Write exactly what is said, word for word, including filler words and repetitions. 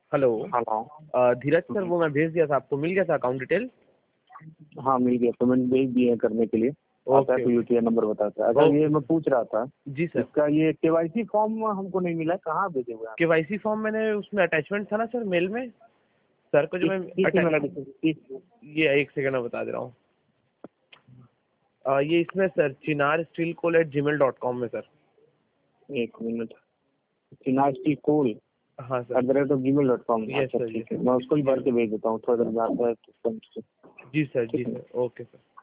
Hello. Hello. अ, Dheeraj sir, वो मैं भेज दिया था आपको, मिल गया था अकाउंट डिटेल? हाँ मिल गया, पेमेंट भेज दिए हैं करने के लिए। आता है ओके तो ओके यूटीआई नंबर बताता है। अच्छा ओके ये मैं पूछ रहा था, जी सर। इसका ये केवाईसी फॉर्म हमको नहीं मिला, कहाँ भेजे हुए हैं आप? केवाईसी फॉर्म मैंने उसमें अटैचमेंट था ना सर, मेल में सर को जो किस मैं किस अटै- email I D से? किस- ये एक सेकंड में बता दे रहा हूँ। अ, ये इसमें sir Chinar steel coal at Gmail dot com में सर। एक मिनट। चिनास्टी कोल हाँ sir. At the rate of Gmail dot com. Yes अच्छा सर, ठीक यस है, मैं उसको ही भर के भेज देता हूँ, थोड़ा देर में आता है तो। जी सर, जी ठीक है। Sir, okay sir.